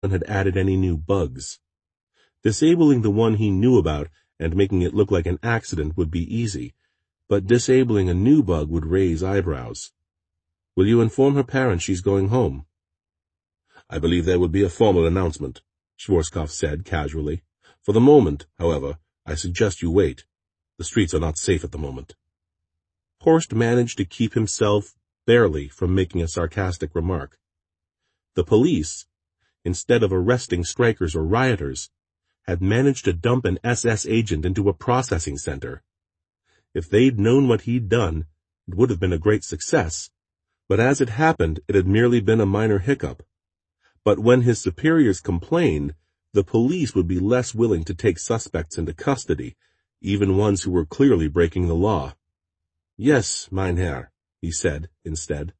policeman had added any new bugs. Disabling the one he knew about and making it look like an accident would be easy, but disabling a new bug would raise eyebrows. "Will you inform her parents she's going home?" "I believe there will be a formal announcement," Schwarzkopf said casually. "For the moment, however, I suggest you wait. The streets are not safe at the moment." Horst managed to keep himself barely from making a sarcastic remark. The police, instead of arresting strikers or rioters, had managed to dump an SS agent into a processing center. If they'd known what he'd done, it would have been a great success, but as it happened, it had merely been a minor hiccup. But when his superiors complained, the police would be less willing to take suspects into custody, even ones who were clearly breaking the law. "Yes, mein Herr," he said instead.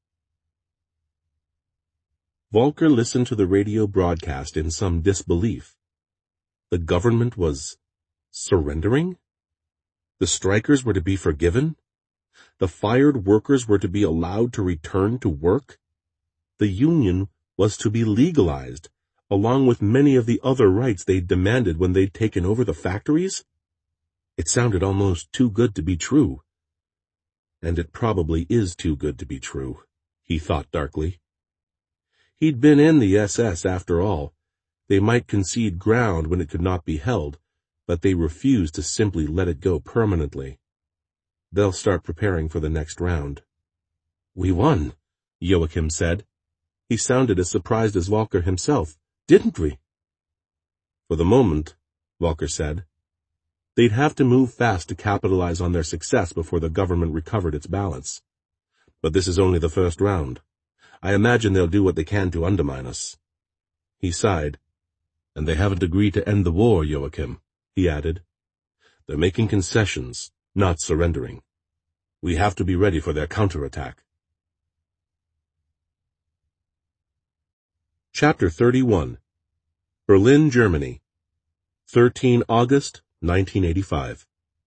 Volker listened to the radio broadcast in some disbelief. The government was surrendering? The strikers were to be forgiven? The fired workers were to be allowed to return to work? The union was to be legalized, along with many of the other rights they'd demanded when they'd taken over the factories? It sounded almost too good to be true. And it probably is too good to be true, he thought darkly. He'd been in the SS after all. They might concede ground when it could not be held, but they refused to simply let it go permanently. They'll start preparing for the next round. "We won," Joachim said. He sounded as surprised as Volker himself. "Didn't we?" "For the moment," Volker said. They'd have to move fast to capitalize on their success before the government recovered its balance. But this is only the first round. I imagine they'll do what they can to undermine us. He sighed. "And they haven't agreed to end the war, Joachim," he added. "They're making concessions, not surrendering. We have to be ready for their counterattack." Chapter 31. Berlin, Germany. 13 August, 1985.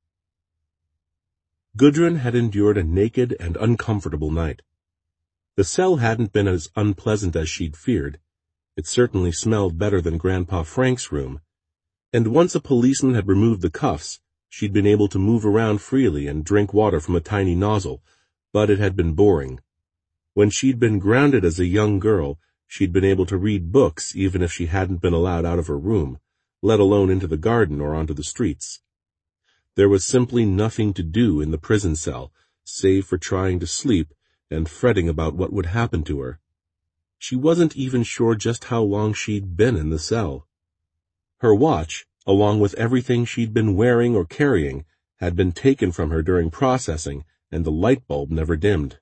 Gudrun had endured a naked and uncomfortable night. The cell hadn't been as unpleasant as she'd feared. It certainly smelled better than Grandpa Frank's room, and once a policeman had removed the cuffs, she'd been able to move around freely and drink water from a tiny nozzle, but it had been boring. When she'd been grounded as a young girl, she'd been able to read books even if she hadn't been allowed out of her room, let alone into the garden or onto the streets. There was simply nothing to do in the prison cell, save for trying to sleep and fretting about what would happen to her. She wasn't even sure just how long she'd been in the cell. Her watch, along with everything she'd been wearing or carrying, had been taken from her during processing, and the light bulb never dimmed.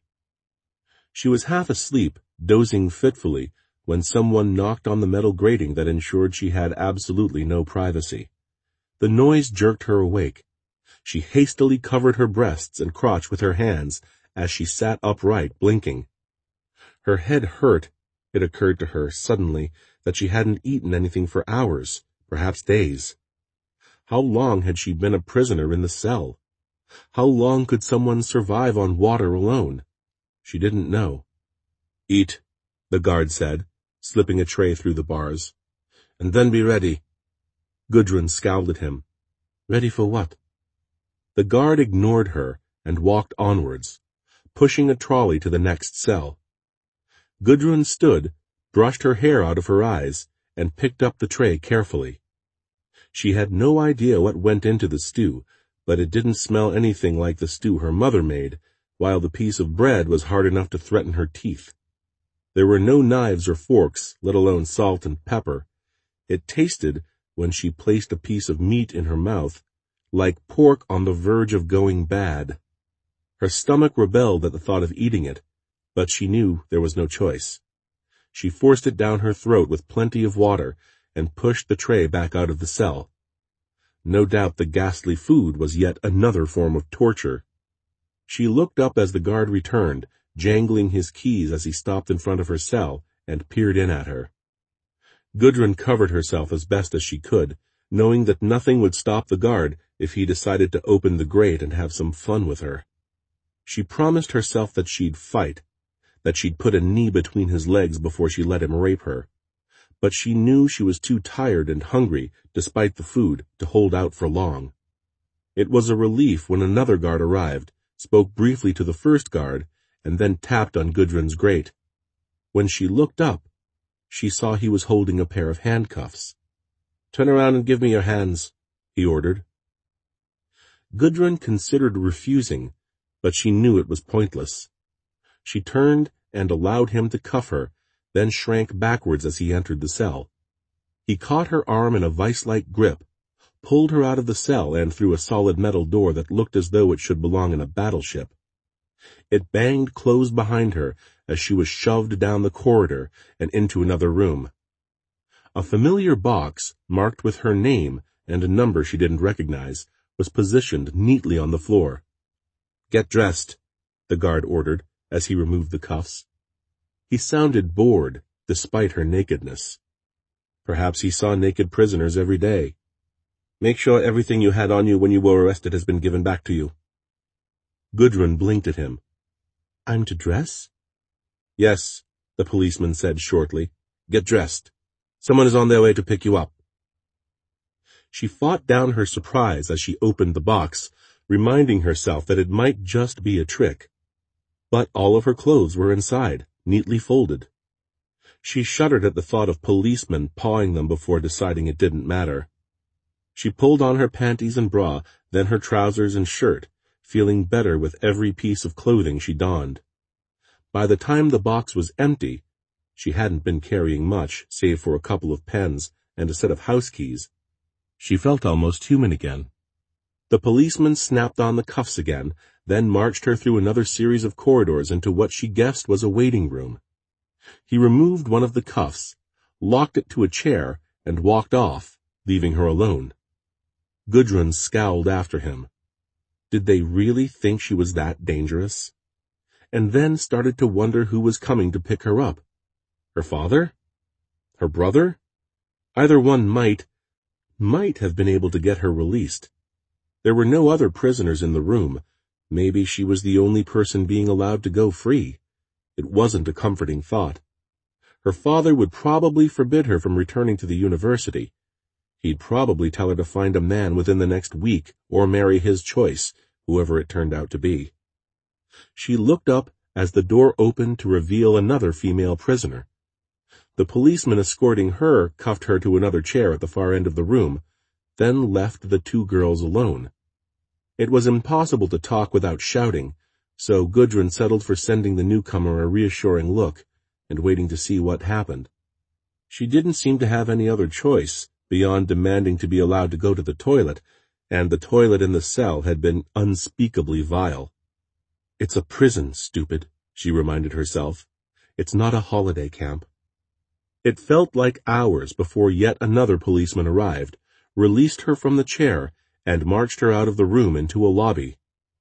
She was half asleep, dozing fitfully, when someone knocked on the metal grating that ensured she had absolutely no privacy. The noise jerked her awake. She hastily covered her breasts and crotch with her hands as she sat upright, blinking. Her head hurt. It occurred to her suddenly that she hadn't eaten anything for hours, perhaps days. How long had she been a prisoner in the cell? How long could someone survive on water alone? She didn't know. "Eat," the guard said, slipping a tray through the bars. "And then be ready." Gudrun scowled at him. "Ready for what?" The guard ignored her and walked onwards, pushing a trolley to the next cell. Gudrun stood, brushed her hair out of her eyes, and picked up the tray carefully. She had no idea what went into the stew, but it didn't smell anything like the stew her mother made, while the piece of bread was hard enough to threaten her teeth. There were no knives or forks, let alone salt and pepper. It tasted, when she placed a piece of meat in her mouth, like pork on the verge of going bad. Her stomach rebelled at the thought of eating it, but she knew there was no choice. She forced it down her throat with plenty of water and pushed the tray back out of the cell. No doubt the ghastly food was yet another form of torture. She looked up as the guard returned, jangling his keys as he stopped in front of her cell, and peered in at her. Gudrun covered herself as best as she could, knowing that nothing would stop the guard if he decided to open the grate and have some fun with her. She promised herself that she'd fight, that she'd put a knee between his legs before she let him rape her. but she knew she was too tired and hungry, despite the food, to hold out for long. It was a relief when another guard arrived, spoke briefly to the first guard, and then tapped on Gudrun's grate. When she looked up, she saw he was holding a pair of handcuffs. "Turn around and give me your hands," he ordered. Gudrun considered refusing, but she knew it was pointless. She turned and allowed him to cuff her, then shrank backwards as he entered the cell. He caught her arm in a vice-like grip, pulled her out of the cell and through a solid metal door that looked as though it should belong in a battleship. It banged closed behind her as she was shoved down the corridor and into another room. A familiar box, marked with her name and a number she didn't recognize, was positioned neatly on the floor. "Get dressed," the guard ordered as he removed the cuffs. He sounded bored, despite her nakedness. Perhaps he saw naked prisoners every day. "Make sure everything you had on you when you were arrested has been given back to you." Gudrun blinked at him. "I'm to dress?" "Yes," the policeman said shortly. "Get dressed. Someone is on their way to pick you up." She fought down her surprise as she opened the box, reminding herself that it might just be a trick. But all of her clothes were inside, neatly folded. She shuddered at the thought of policemen pawing them before deciding it didn't matter. She pulled on her panties and bra, then her trousers and shirt, feeling better with every piece of clothing she donned. By the time the box was empty, she hadn't been carrying much, save for a couple of pens and a set of house keys. She felt almost human again. The policeman snapped on the cuffs again, then marched her through another series of corridors into what she guessed was a waiting room. He removed one of the cuffs, locked it to a chair, and walked off, leaving her alone. Gudrun scowled after him. Did they really think she was that dangerous? And then started to wonder who was coming to pick her up. Her father? Her brother? Either one might have been able to get her released. There were no other prisoners in the room. Maybe she was the only person being allowed to go free. It wasn't a comforting thought. Her father would probably forbid her from returning to the university. He'd probably tell her to find a man within the next week or marry his choice, whoever it turned out to be. She looked up as the door opened to reveal another female prisoner. The policeman escorting her cuffed her to another chair at the far end of the room, then left the two girls alone. It was impossible to talk without shouting, so Gudrun settled for sending the newcomer a reassuring look and waiting to see what happened. She didn't seem to have any other choice beyond demanding to be allowed to go to the toilet, and the toilet in the cell had been unspeakably vile. "It's a prison, stupid," she reminded herself. "It's not a holiday camp." It felt like hours before yet another policeman arrived, released her from the chair, and marched her out of the room into a lobby.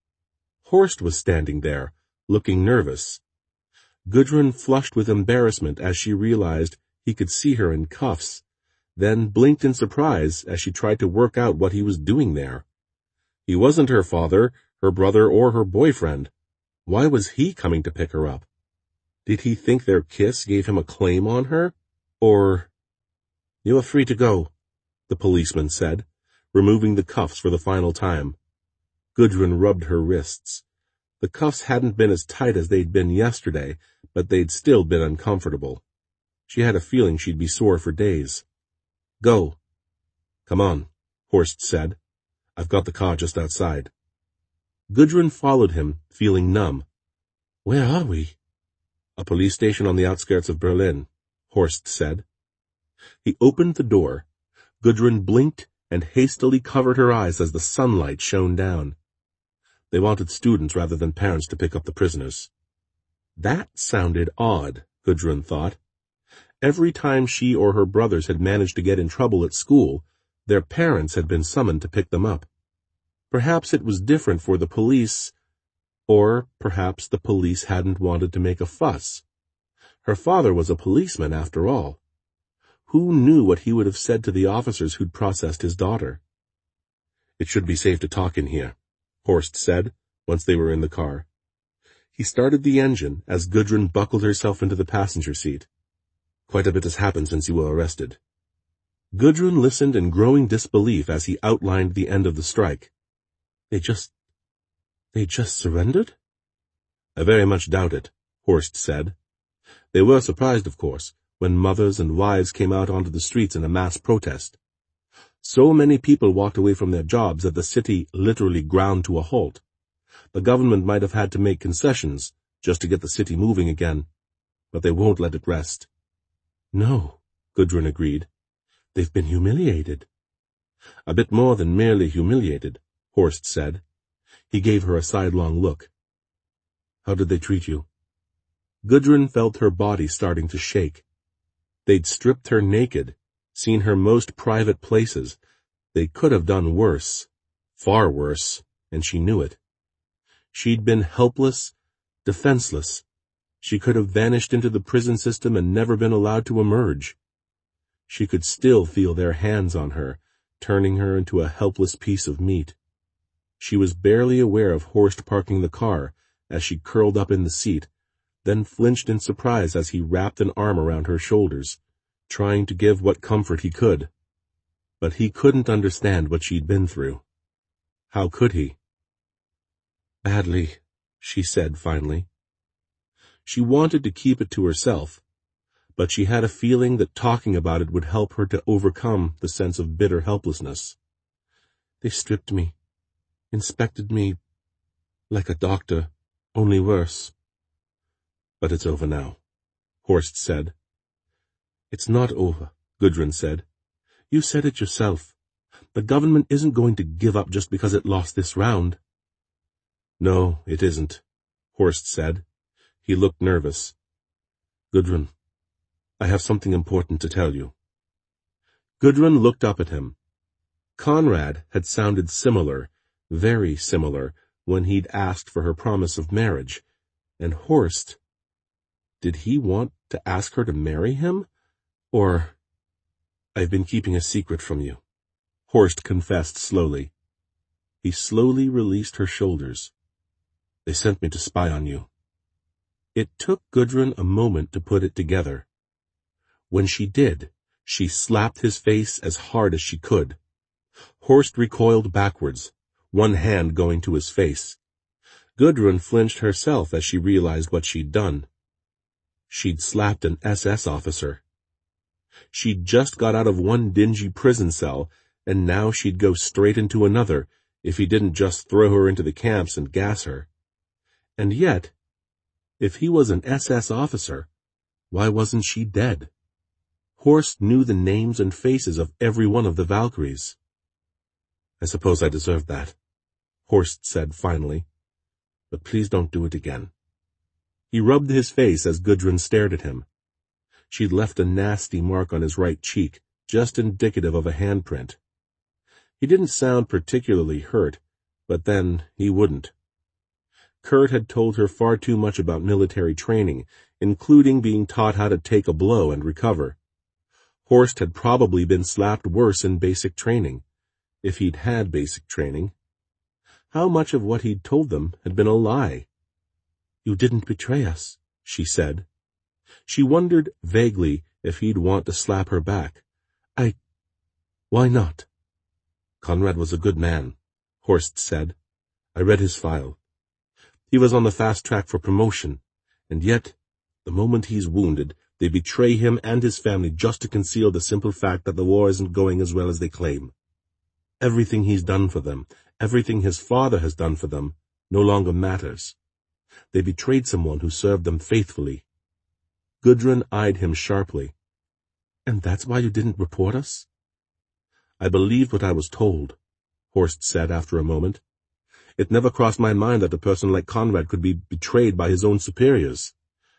Horst was standing there, looking nervous. Gudrun flushed with embarrassment as she realized he could see her in cuffs, then blinked in surprise as she tried to work out what he was doing there. He wasn't her father, her brother, or her boyfriend. Why was he coming to pick her up? Did he think their kiss gave him a claim on her? Or— "You are free to go," the policeman said, removing the cuffs for the final time. Gudrun rubbed her wrists. The cuffs hadn't been as tight as they'd been yesterday, but they'd still been uncomfortable. She had a feeling she'd be sore for days. "Go." "Come on," Horst said. "I've got the car just outside." Gudrun followed him, feeling numb. "Where are we?" "A police station on the outskirts of Berlin," Horst said. He opened the door. Gudrun blinked and hastily covered her eyes as the sunlight shone down. They wanted students rather than parents to pick up the prisoners. That sounded odd, Gudrun thought. Every time she or her brothers had managed to get in trouble at school, their parents had been summoned to pick them up. Perhaps it was different for the police, or perhaps the police hadn't wanted to make a fuss. Her father was a policeman, after all. Who knew what he would have said to the officers who'd processed his daughter? "It should be safe to talk in here," Horst said, once they were in the car. He started the engine as Gudrun buckled herself into the passenger seat. Quite a bit has happened since you were arrested. Gudrun listened in growing disbelief as he outlined the end of the strike. They just surrendered? I very much doubt it, Horst said. They were surprised, of course, when mothers and wives came out onto the streets in a mass protest. So many people walked away from their jobs that the city literally ground to a halt. The government might have had to make concessions just to get the city moving again, but they won't let it rest. No, Gudrun agreed. They've been humiliated. A bit more than merely humiliated, Horst said. He gave her a sidelong look. How did they treat you? Gudrun felt her body starting to shake. They'd stripped her naked, seen her most private places. They could have done worse, far worse, and she knew it. She'd been helpless, defenseless. She could have vanished into the prison system and never been allowed to emerge. She could still feel their hands on her, turning her into a helpless piece of meat. She was barely aware of Horst parking the car as she curled up in the seat, then flinched in surprise as he wrapped an arm around her shoulders, trying to give what comfort he could. But he couldn't understand what she'd been through. How could he? Badly, she said finally. She wanted to keep it to herself, but she had a feeling that talking about it would help her to overcome the sense of bitter helplessness. They stripped me, inspected me like a doctor, only worse. But it's over now, Horst said. It's not over, Gudrun said. You said it yourself. The government isn't going to give up just because it lost this round. No, it isn't, Horst said. He looked nervous. Gudrun, I have something important to tell you. Gudrun looked up at him. Conrad had sounded similar, very similar, when he'd asked for her promise of marriage. And Horst, did he want to ask her to marry him? Or, I've been keeping a secret from you, Horst confessed slowly. He slowly released her shoulders. They sent me to spy on you. It took Gudrun a moment to put it together. When she did, she slapped his face as hard as she could. Horst recoiled backwards, one hand going to his face. Gudrun flinched herself as she realized what she'd done. She'd slapped an SS officer. She'd just got out of one dingy prison cell, and now she'd go straight into another if he didn't just throw her into the camps and gas her. And yet, if he was an SS officer, why wasn't she dead? Horst knew the names and faces of every one of the Valkyries. I suppose I deserved that, Horst said finally. But please don't do it again. He rubbed his face as Gudrun stared at him. She'd left a nasty mark on his right cheek, just indicative of a handprint. He didn't sound particularly hurt, but then he wouldn't. Kurt had told her far too much about military training, including being taught how to take a blow and recover. Horst had probably been slapped worse in basic training, if he'd had basic training. How much of what he'd told them had been a lie? You didn't betray us, she said. She wondered vaguely if he'd want to slap her back. Why not? Conrad was a good man, Horst said. I read his file. He was on the fast track for promotion, and yet, the moment he's wounded, they betray him and his family just to conceal the simple fact that the war isn't going as well as they claim. Everything he's done for them, everything his father has done for them, no longer matters. They betrayed someone who served them faithfully. Gudrun eyed him sharply. And that's why you didn't report us? I believed what I was told, Horst said after a moment. It never crossed my mind that a person like Conrad could be betrayed by his own superiors.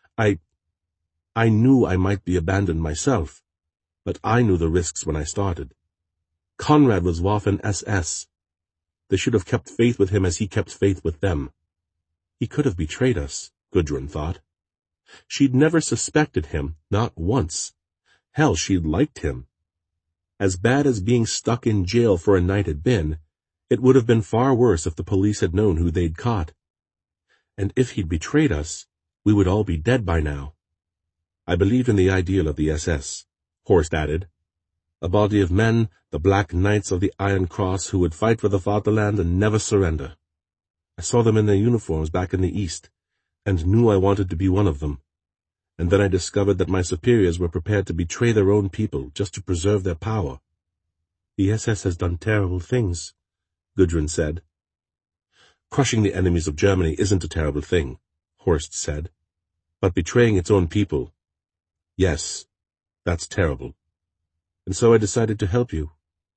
I knew I might be abandoned myself, but I knew the risks when I started. Conrad was Waffen-SS. They should have kept faith with him as he kept faith with them. He could have betrayed us, Gudrun thought. She'd never suspected him, not once. Hell, she'd liked him. As bad as being stuck in jail for a night had been, it would have been far worse if the police had known who they'd caught. And if he'd betrayed us, we would all be dead by now. I believed in the ideal of the SS, Horst added. A body of men, the Black Knights of the Iron Cross, who would fight for the fatherland and never surrender. I saw them in their uniforms back in the East, and knew I wanted to be one of them. And then I discovered that my superiors were prepared to betray their own people just to preserve their power. The SS has done terrible things, Gudrun said. Crushing the enemies of Germany isn't a terrible thing, Horst said. But betraying its own people, yes, that's terrible. And so I decided to help you.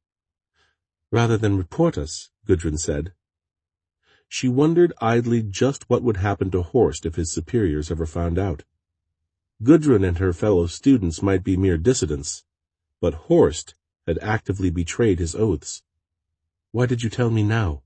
Rather than report us, Gudrun said. She wondered idly just what would happen to Horst if his superiors ever found out. Gudrun and her fellow students might be mere dissidents, but Horst had actively betrayed his oaths. Why did you tell me now?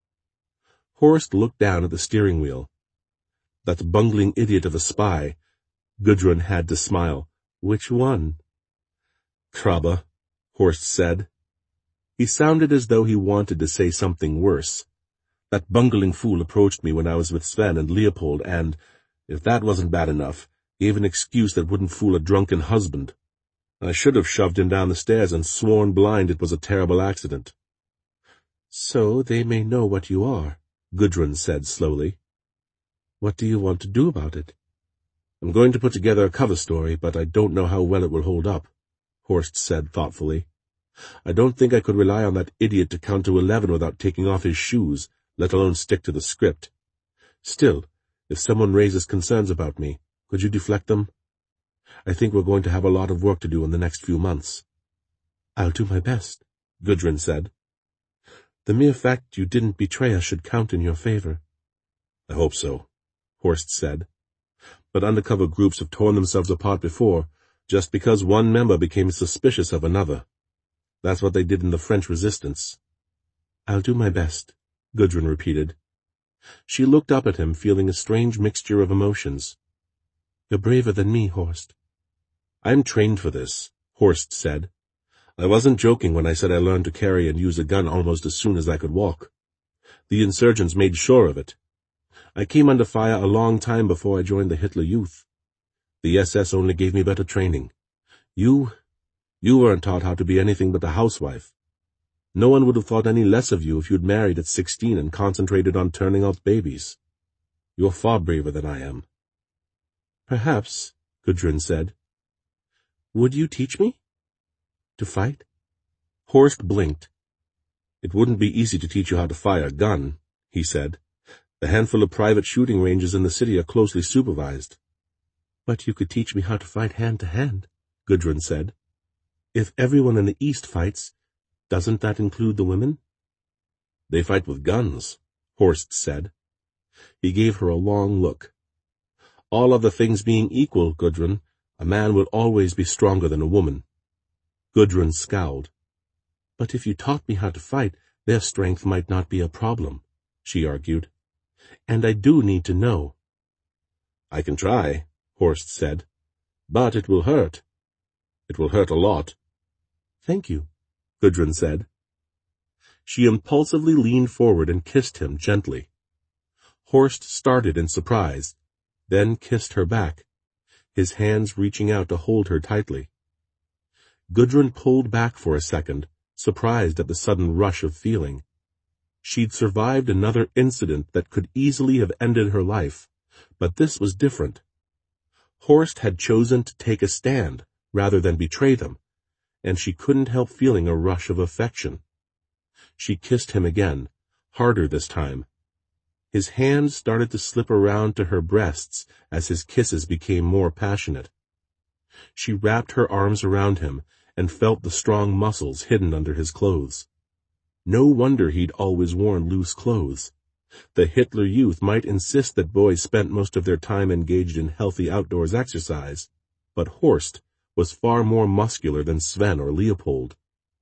Horst looked down at the steering wheel. That bungling idiot of a spy. Gudrun had to smile. Which one? Krabbe, Horst said. He sounded as though he wanted to say something worse. That bungling fool approached me when I was with Sven and Leopold and, if that wasn't bad enough, gave an excuse that wouldn't fool a drunken husband. I should have shoved him down the stairs and sworn blind it was a terrible accident. So they may know what you are, Gudrun said slowly. What do you want to do about it? I'm going to put together a cover story, but I don't know how well it will hold up, Horst said thoughtfully. I don't think I could rely on that idiot to count to 11 without taking off his shoes, let alone stick to the script. Still, if someone raises concerns about me, could you deflect them? I think we're going to have a lot of work to do in the next few months. I'll do my best, Gudrun said. The mere fact you didn't betray us should count in your favor. I hope so, Horst said. But undercover groups have torn themselves apart before, just because one member became suspicious of another. That's what they did in the French Resistance. I'll do my best, Gudrun repeated. She looked up at him, feeling a strange mixture of emotions. You're braver than me, Horst. I'm trained for this, Horst said. I wasn't joking when I said I learned to carry and use a gun almost as soon as I could walk. The insurgents made sure of it. I came under fire a long time before I joined the Hitler Youth. The SS only gave me better training. You weren't taught how to be anything but a housewife. No one would have thought any less of you if you'd married at 16 and concentrated on turning out babies. You're far braver than I am. Perhaps, Gudrun said. Would you teach me? To fight? Horst blinked. It wouldn't be easy to teach you how to fire a gun, he said. The handful of private shooting ranges in the city are closely supervised. But you could teach me how to fight hand-to-hand, Gudrun said. If everyone in the East fights, doesn't that include the women? They fight with guns, Horst said. He gave her a long look. All other things being equal, Gudrun, a man will always be stronger than a woman. Gudrun scowled. But if you taught me how to fight, their strength might not be a problem, she argued. And I do need to know. I can try, Horst said. But it will hurt. It will hurt a lot. Thank you, Gudrun said. She impulsively leaned forward and kissed him gently. Horst started in surprise, then kissed her back, his hands reaching out to hold her tightly. Gudrun pulled back for a second, surprised at the sudden rush of feeling. She'd survived another incident that could easily have ended her life, but this was different. Horst had chosen to take a stand rather than betray them, and she couldn't help feeling a rush of affection. She kissed him again, harder this time. His hands started to slip around to her breasts as his kisses became more passionate. She wrapped her arms around him and felt the strong muscles hidden under his clothes. No wonder he'd always worn loose clothes. The Hitler Youth might insist that boys spent most of their time engaged in healthy outdoors exercise, but Horst was far more muscular than Sven or Leopold.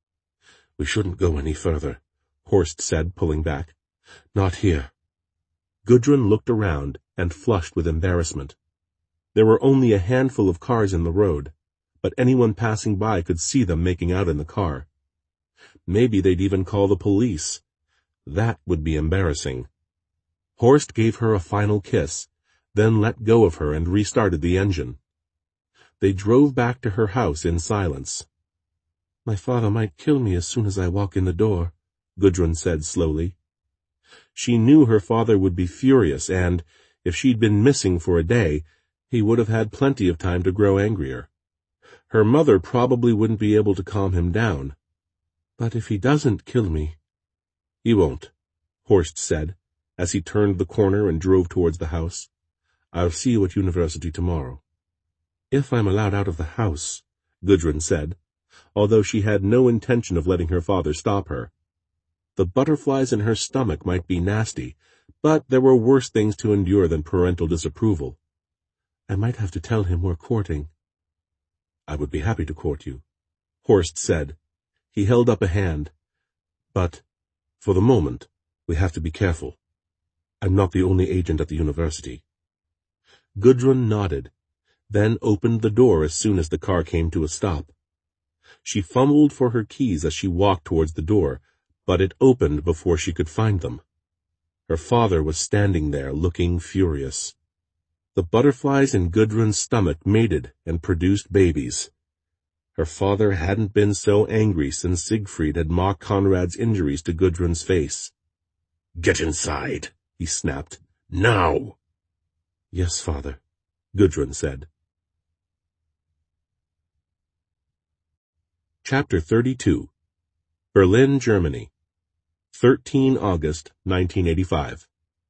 We shouldn't go any further, Horst said, pulling back. Not here. Gudrun looked around and flushed with embarrassment. There were only a handful of cars in the road, but anyone passing by could see them making out in the car. Maybe they'd even call the police. That would be embarrassing. Horst gave her a final kiss, then let go of her and restarted the engine. They drove back to her house in silence. "My father might kill me as soon as I walk in the door," Gudrun said slowly. She knew her father would be furious, and, if she'd been missing for a day, he would have had plenty of time to grow angrier. Her mother probably wouldn't be able to calm him down. "But if he doesn't kill me—" "He won't," Horst said, as he turned the corner and drove towards the house. "I'll see you at university tomorrow." "If I'm allowed out of the house," Gudrun said, although she had no intention of letting her father stop her. The butterflies in her stomach might be nasty, but there were worse things to endure than parental disapproval. "I might have to tell him we're courting." "I would be happy to court you," Horst said. He held up a hand. "But, for the moment, we have to be careful. I'm not the only agent at the university." Gudrun nodded, then opened the door as soon as the car came to a stop. She fumbled for her keys as she walked towards the door, but it opened before she could find them. Her father was standing there, looking furious. The butterflies in Gudrun's stomach mated and produced babies. Her father hadn't been so angry since Siegfried had mocked Conrad's injuries to Gudrun's face. "Get inside," he snapped. "Now!" "Yes, father," Gudrun said. Chapter 32. Berlin, Germany. 13 August 1985.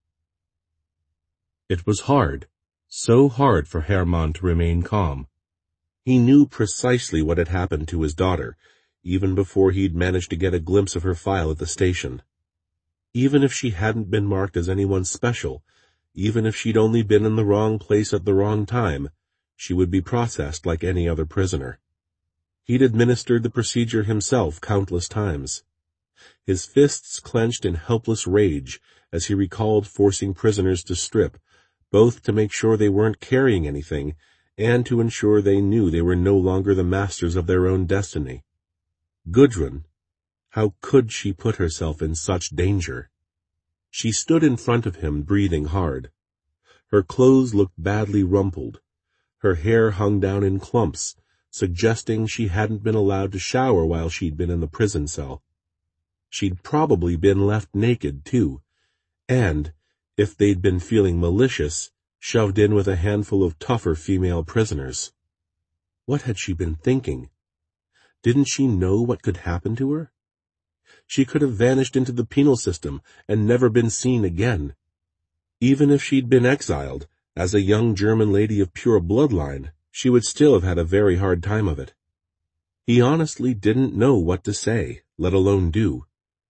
It was hard, so hard for Hermann to remain calm. He knew precisely what had happened to his daughter, even before he'd managed to get a glimpse of her file at the station. Even if she hadn't been marked as anyone special, even if she'd only been in the wrong place at the wrong time, she would be processed like any other prisoner. He'd administered the procedure himself countless times. His fists clenched in helpless rage as he recalled forcing prisoners to strip, both to make sure they weren't carrying anything and to ensure they knew they were no longer the masters of their own destiny. Gudrun, how could she put herself in such danger? She stood in front of him, breathing hard. Her clothes looked badly rumpled. Her hair hung down in clumps, suggesting she hadn't been allowed to shower while she'd been in the prison cell. She'd probably been left naked, too, and, if they'd been feeling malicious, shoved in with a handful of tougher female prisoners. What had she been thinking? Didn't she know what could happen to her? She could have vanished into the penal system and never been seen again. Even if she'd been exiled, as a young German lady of pure bloodline, she would still have had a very hard time of it. He honestly didn't know what to say, let alone do.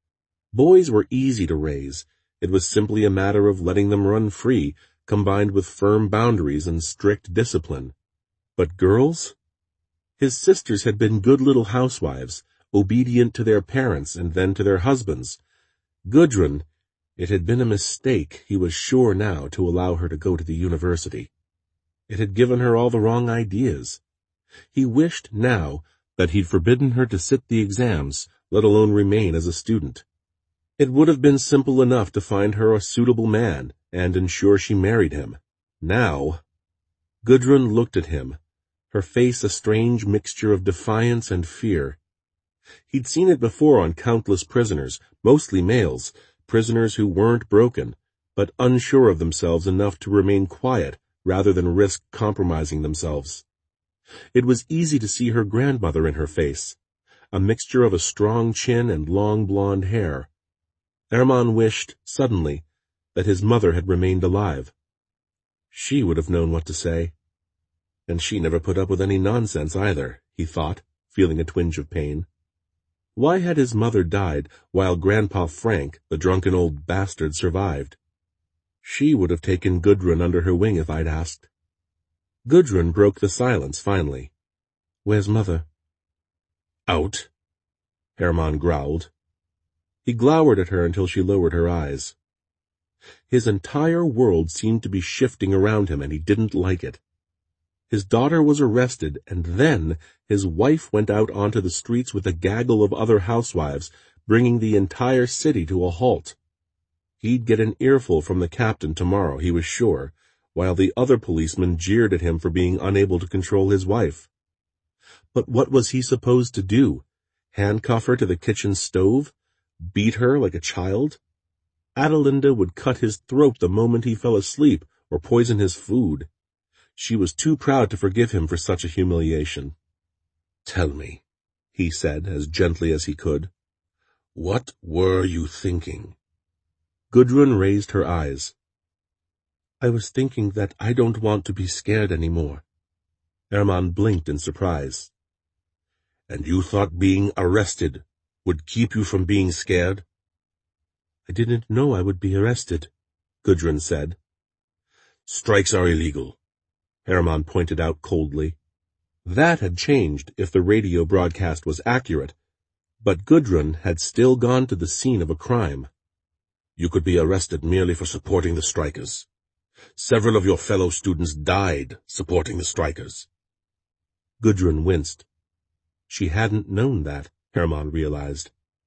Boys were easy to raise. It was simply a matter of letting them run free, combined with firm boundaries and strict discipline. But girls? His sisters had been good little housewives, obedient to their parents and then to their husbands. Gudrun, it had been a mistake, he was sure now, to allow her to go to the university. It had given her all the wrong ideas. He wished now that he'd forbidden her to sit the exams, let alone remain as a student. It would have been simple enough to find her a suitable man and ensure she married him. Now, Gudrun looked at him, her face a strange mixture of defiance and fear. He'd seen it before on countless prisoners, mostly males, prisoners who weren't broken, but unsure of themselves enough to remain quiet rather than risk compromising themselves. It was easy to see her grandmother in her face, a mixture of a strong chin and long blonde hair. Hermann wished, suddenly, that his mother had remained alive. She would have known what to say. And she never put up with any nonsense either, he thought, feeling a twinge of pain. Why had his mother died while Grandpa Frank, the drunken old bastard, survived? She would have taken Gudrun under her wing if I'd asked. Gudrun broke the silence finally. "Where's Mother?" "Out," Hermann growled. He glowered at her until she lowered her eyes. His entire world seemed to be shifting around him, and he didn't like it. His daughter was arrested, and then his wife went out onto the streets with a gaggle of other housewives, bringing the entire city to a halt. He'd get an earful from the captain tomorrow, he was sure, while the other policemen jeered at him for being unable to control his wife. But what was he supposed to do? Handcuff her to the kitchen stove? Beat her like a child? Adelinda would cut his throat the moment he fell asleep or poison his food. She was too proud to forgive him for such a humiliation. "Tell me," he said as gently as he could, "what were you thinking?" Gudrun raised her eyes. "I was thinking that I don't want to be scared anymore." Hermann blinked in surprise. "And you thought being arrested would keep you from being scared?" "I didn't know I would be arrested," Gudrun said. "Strikes are illegal," Hermann pointed out coldly. That had changed if the radio broadcast was accurate, but Gudrun had still gone to the scene of a crime. "You could be arrested merely for supporting the strikers. Several of your fellow students died supporting the strikers." Gudrun winced. She hadn't known that, Hermann realized.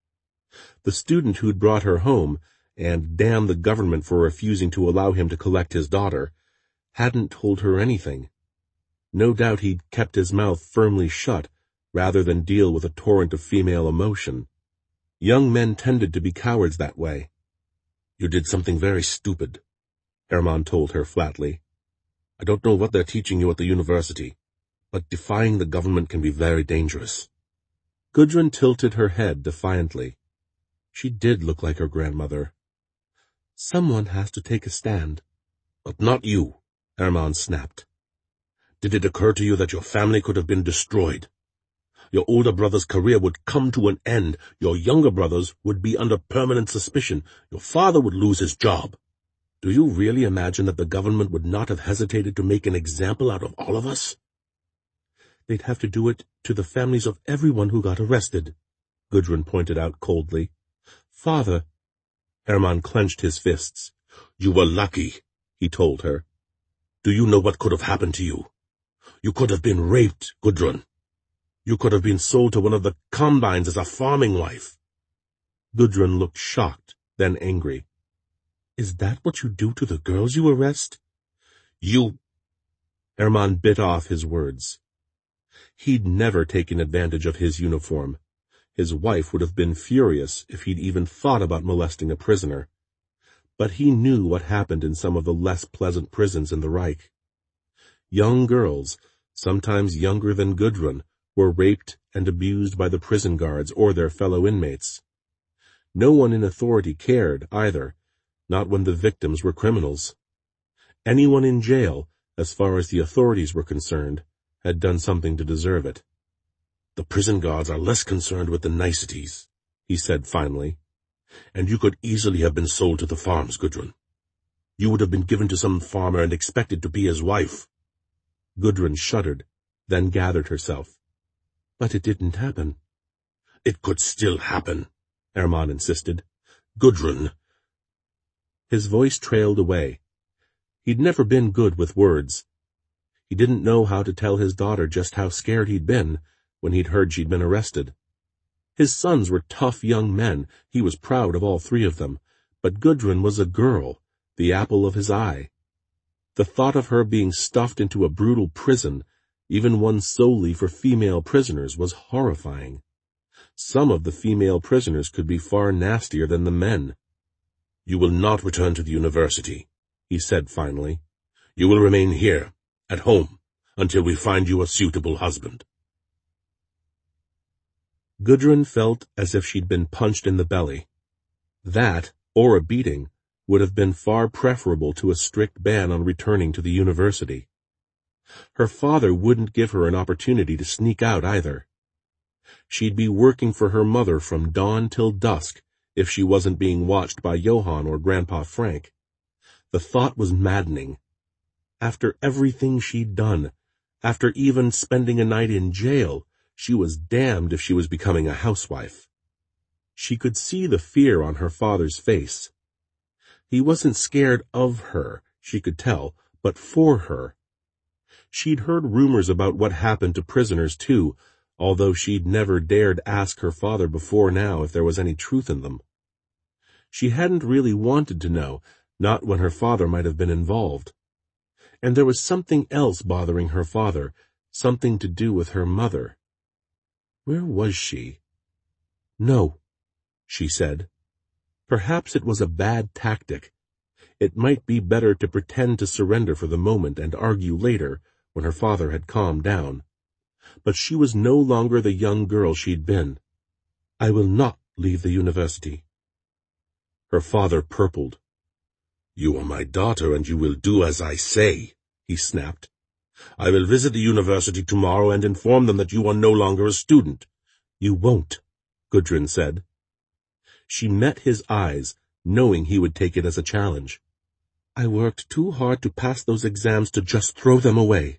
The student who'd brought her home, and damned the government for refusing to allow him to collect his daughter, hadn't told her anything. No doubt he'd kept his mouth firmly shut, rather than deal with a torrent of female emotion. Young men tended to be cowards that way. "You did something very stupid," Hermann told her flatly. "I don't know what they're teaching you at the university, but defying the government can be very dangerous." Gudrun tilted her head defiantly. She did look like her grandmother. "Someone has to take a stand." "But not you," Hermann snapped. "Did it occur to you that your family could have been destroyed? Your older brother's career would come to an end. Your younger brothers would be under permanent suspicion. Your father would lose his job. Do you really imagine that the government would not have hesitated to make an example out of all of us?" "They'd have to do it to the families of everyone who got arrested," Gudrun pointed out coldly. "Father—" Hermann clenched his fists. "You were lucky," he told her. "Do you know what could have happened to you? You could have been raped, Gudrun. You could have been sold to one of the combines as a farming wife." Gudrun looked shocked, then angry. "Is that what you do to the girls you arrest?" "You—" Hermann bit off his words. He'd never taken advantage of his uniform. His wife would have been furious if he'd even thought about molesting a prisoner. But he knew what happened in some of the less pleasant prisons in the Reich. Young girls, sometimes younger than Gudrun, were raped and abused by the prison guards or their fellow inmates. No one in authority cared, either, not when the victims were criminals. Anyone in jail, as far as the authorities were concerned, had done something to deserve it. "The prison guards are less concerned with the niceties," he said finally. "And you could easily have been sold to the farms, Gudrun. You would have been given to some farmer and expected to be his wife." Gudrun shuddered, then gathered herself. "But it didn't happen." "It could still happen," Hermann insisted. "Gudrun." His voice trailed away. He'd never been good with words. He didn't know how to tell his daughter just how scared he'd been when he'd heard she'd been arrested. His sons were tough young men, he was proud of all three of them, but Gudrun was a girl, the apple of his eye. The thought of her being stuffed into a brutal prison, even one solely for female prisoners, was horrifying. Some of the female prisoners could be far nastier than the men. "You will not return to the university," he said finally. "You will remain here, at home, until we find you a suitable husband." Gudrun felt as if she'd been punched in the belly. That, or a beating, would have been far preferable to a strict ban on returning to the university. Her father wouldn't give her an opportunity to sneak out either. She'd be working for her mother from dawn till dusk if she wasn't being watched by Johann or Grandpa Frank. The thought was maddening. After everything she'd done, after even spending a night in jail, she was damned if she was becoming a housewife. She could see the fear on her father's face. He wasn't scared of her, she could tell, but for her. She'd heard rumors about what happened to prisoners, too, although she'd never dared ask her father before now if there was any truth in them. She hadn't really wanted to know, not when her father might have been involved. And there was something else bothering her father, something to do with her mother. Where was she? No, she said. Perhaps it was a bad tactic. It might be better to pretend to surrender for the moment and argue later, when her father had calmed down. But she was no longer the young girl she'd been. I will not leave the university. Her father purpled. You are my daughter, and you will do as I say, he snapped. I will visit the university tomorrow and inform them that you are no longer a student. You won't, Gudrun said. She met his eyes, knowing he would take it as a challenge. I worked too hard to pass those exams to just throw them away.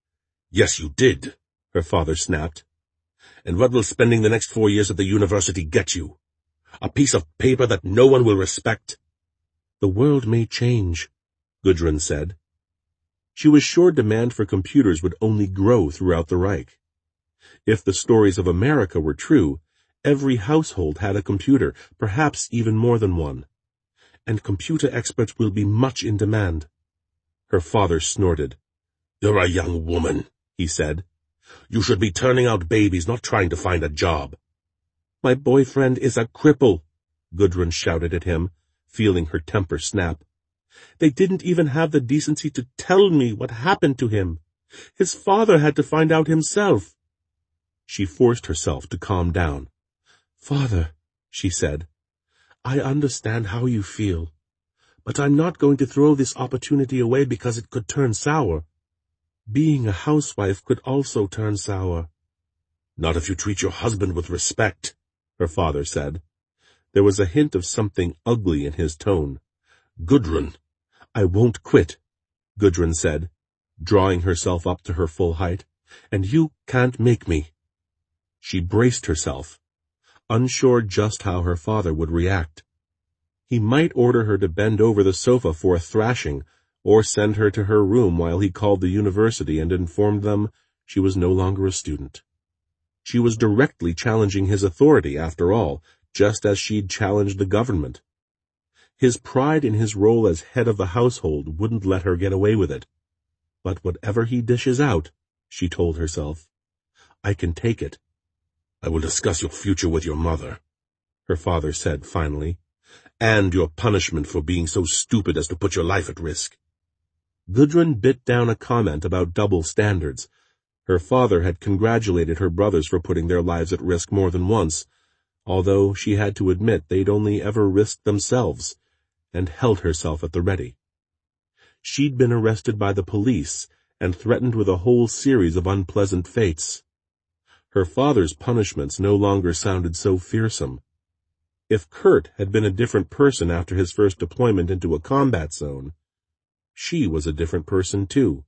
Yes, you did, her father snapped. And what will spending the next 4 years at the university get you? A piece of paper that no one will respect? The world may change, Gudrun said. She was sure demand for computers would only grow throughout the Reich. If the stories of America were true, every household had a computer, perhaps even more than one. And computer experts will be much in demand. Her father snorted. You're a young woman, he said. You should be turning out babies, not trying to find a job. My boyfriend is a cripple, Gudrun shouted at him, feeling her temper snap. They didn't even have the decency to tell me what happened to him. His father had to find out himself. She forced herself to calm down. Father, she said, I understand how you feel, but I'm not going to throw this opportunity away because it could turn sour. Being a housewife could also turn sour. Not if you treat your husband with respect, her father said. There was a hint of something ugly in his tone. Gudrun, I won't quit, Gudrun said, drawing herself up to her full height, and you can't make me. She braced herself, unsure just how her father would react. He might order her to bend over the sofa for a thrashing, or send her to her room while he called the university and informed them she was no longer a student. She was directly challenging his authority, after all, just as she'd challenged the government. His pride in his role as head of the household wouldn't let her get away with it. But whatever he dishes out, she told herself, I can take it. I will discuss your future with your mother, her father said finally, and your punishment for being so stupid as to put your life at risk. Gudrun bit down a comment about double standards. Her father had congratulated her brothers for putting their lives at risk more than once, although she had to admit they'd only ever risked themselves, and held herself at the ready. She'd been arrested by the police and threatened with a whole series of unpleasant fates. Her father's punishments no longer sounded so fearsome. If Kurt had been a different person after his first deployment into a combat zone, she was a different person too.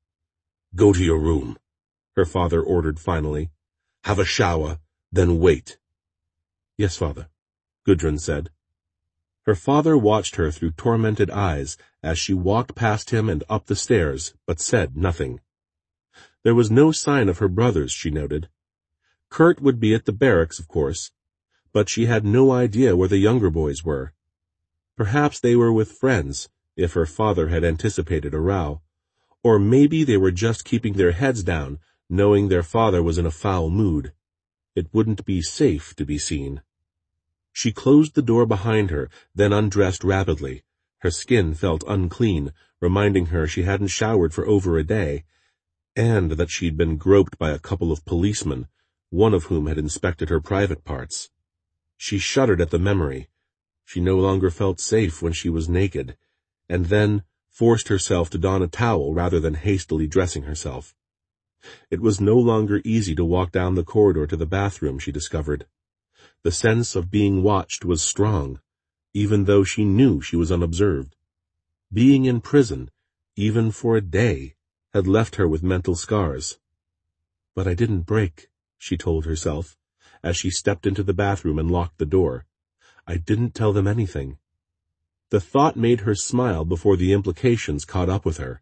Go to your room, her father ordered finally. Have a shower, then wait. Yes, father, Gudrun said. Her father watched her through tormented eyes as she walked past him and up the stairs, but said nothing. There was no sign of her brothers, she noted. Kurt would be at the barracks, of course, but she had no idea where the younger boys were. Perhaps they were with friends, if her father had anticipated a row, or maybe they were just keeping their heads down, knowing their father was in a foul mood. It wouldn't be safe to be seen. She closed the door behind her, then undressed rapidly. Her skin felt unclean, reminding her she hadn't showered for over a day, and that she'd been groped by a couple of policemen, one of whom had inspected her private parts. She shuddered at the memory. She no longer felt safe when she was naked, and then forced herself to don a towel rather than hastily dressing herself. It was no longer easy to walk down the corridor to the bathroom, she discovered. The sense of being watched was strong, even though she knew she was unobserved. Being in prison, even for a day, had left her with mental scars. But I didn't break, she told herself, as she stepped into the bathroom and locked the door. I didn't tell them anything. The thought made her smile before the implications caught up with her.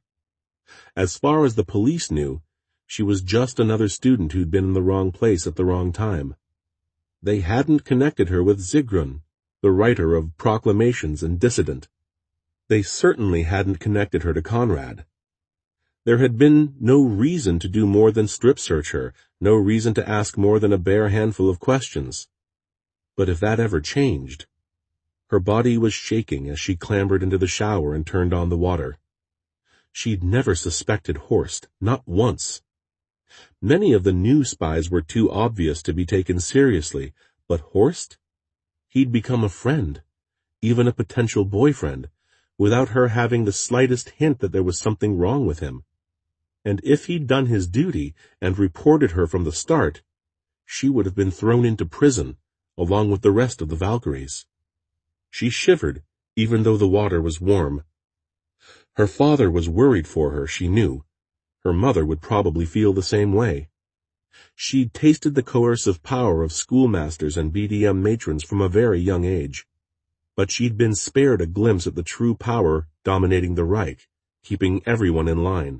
As far as the police knew, she was just another student who'd been in the wrong place at the wrong time. They hadn't connected her with Sigrun, the writer of Proclamations and Dissident. They certainly hadn't connected her to Conrad. There had been no reason to do more than strip-search her, no reason to ask more than a bare handful of questions. But if that ever changed... Her body was shaking as she clambered into the shower and turned on the water. She'd never suspected Horst, not once. Many of the new spies were too obvious to be taken seriously, but Horst? He'd become a friend, even a potential boyfriend, without her having the slightest hint that there was something wrong with him. And if he'd done his duty and reported her from the start, she would have been thrown into prison, along with the rest of the Valkyries. She shivered, even though the water was warm. Her father was worried for her, she knew. Her mother would probably feel the same way. She'd tasted the coercive power of schoolmasters and BDM matrons from a very young age. But she'd been spared a glimpse at the true power dominating the Reich, keeping everyone in line.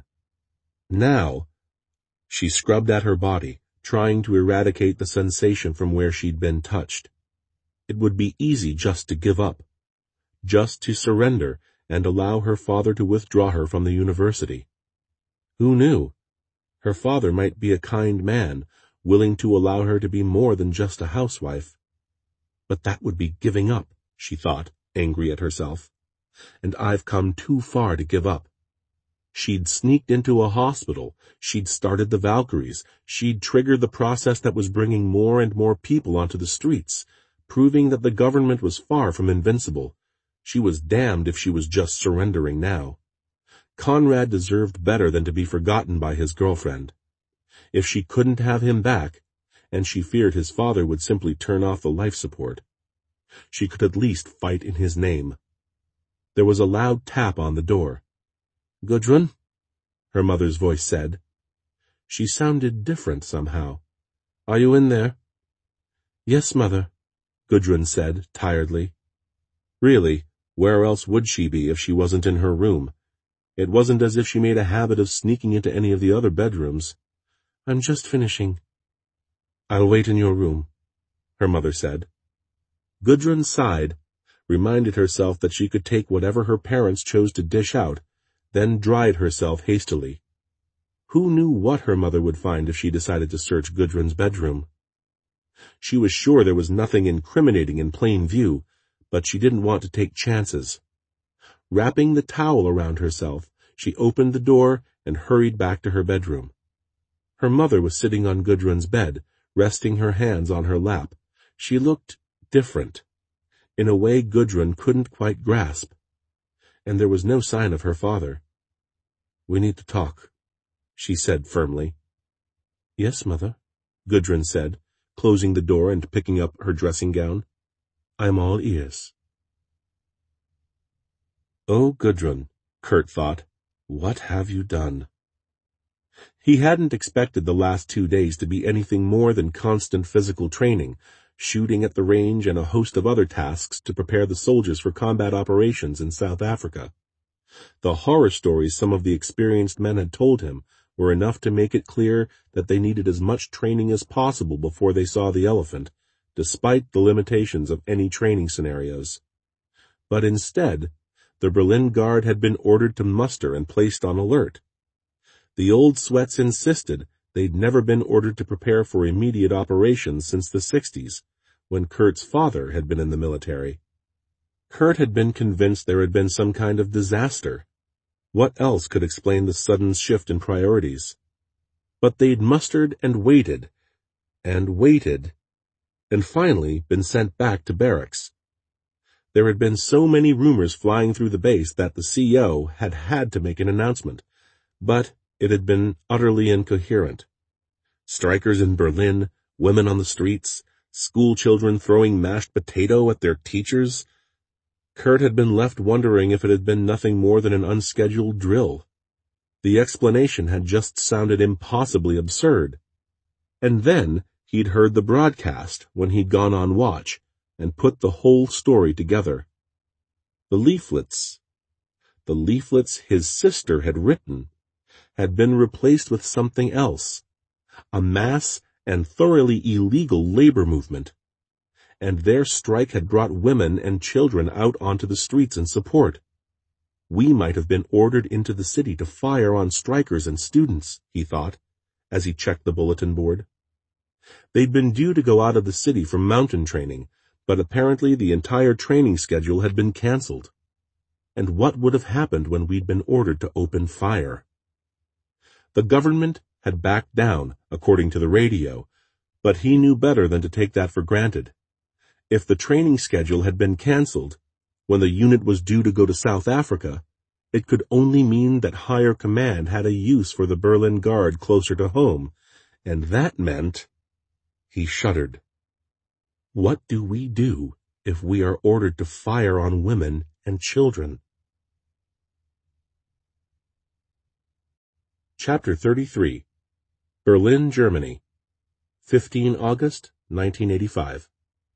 Now, she scrubbed at her body, trying to eradicate the sensation from where she'd been touched. It would be easy just to give up, just to surrender and allow her father to withdraw her from the university. Who knew? Her father might be a kind man, willing to allow her to be more than just a housewife. But that would be giving up, she thought, angry at herself. And I've come too far to give up. She'd sneaked into a hospital, she'd started the Valkyries, she'd triggered the process that was bringing more and more people onto the streets, proving that the government was far from invincible. She was damned if she was just surrendering now. Conrad deserved better than to be forgotten by his girlfriend. If she couldn't have him back, and she feared his father would simply turn off the life support, she could at least fight in his name. There was a loud tap on the door. "Gudrun?" her mother's voice said. She sounded different somehow. "Are you in there?" "Yes, Mother," Gudrun said, tiredly. Really, where else would she be if she wasn't in her room? It wasn't as if she made a habit of sneaking into any of the other bedrooms. "I'm just finishing." "I'll wait in your room," her mother said. Gudrun sighed, reminded herself that she could take whatever her parents chose to dish out, then dried herself hastily. Who knew what her mother would find if she decided to search Gudrun's bedroom? She was sure there was nothing incriminating in plain view, but she didn't want to take chances. Wrapping the towel around herself, she opened the door and hurried back to her bedroom. Her mother was sitting on Gudrun's bed, resting her hands on her lap. She looked different, in a way Gudrun couldn't quite grasp. And there was no sign of her father. "We need to talk," she said firmly. "Yes, Mother," Gudrun said, closing the door and picking up her dressing gown. "I'm all ears." "Oh, Gudrun," Kurt thought, "what have you done?" He hadn't expected the last 2 days to be anything more than constant physical training, shooting at the range and a host of other tasks to prepare the soldiers for combat operations in South Africa. The horror stories some of the experienced men had told him were enough to make it clear that they needed as much training as possible before they saw the elephant, despite the limitations of any training scenarios. But instead, the Berlin Guard had been ordered to muster and placed on alert. The old sweats insisted they'd never been ordered to prepare for immediate operations since the 60s, when Kurt's father had been in the military. Kurt had been convinced there had been some kind of disaster. What else could explain the sudden shift in priorities? But they'd mustered and waited, and finally been sent back to barracks. There had been so many rumors flying through the base that the CO had to make an announcement, but it had been utterly incoherent. Strikers in Berlin, women on the streets, school children throwing mashed potato at their teachers. Kurt had been left wondering if it had been nothing more than an unscheduled drill. The explanation had just sounded impossibly absurd. And then he'd heard the broadcast when he'd gone on watch and put the whole story together. The leaflets his sister had written had been replaced with something else, a mass and thoroughly illegal labor movement. And their strike had brought women and children out onto the streets in support. We might have been ordered into the city to fire on strikers and students, he thought, as he checked the bulletin board. They'd been due to go out of the city for mountain training, but apparently the entire training schedule had been canceled. And what would have happened when we'd been ordered to open fire? The government had backed down, according to the radio, but he knew better than to take that for granted. If the training schedule had been canceled, when the unit was due to go to South Africa, it could only mean that higher command had a use for the Berlin Guard closer to home, and that meant— He shuddered. What do we do if we are ordered to fire on women and children? Chapter 33. Berlin, Germany. 15 August, 1985.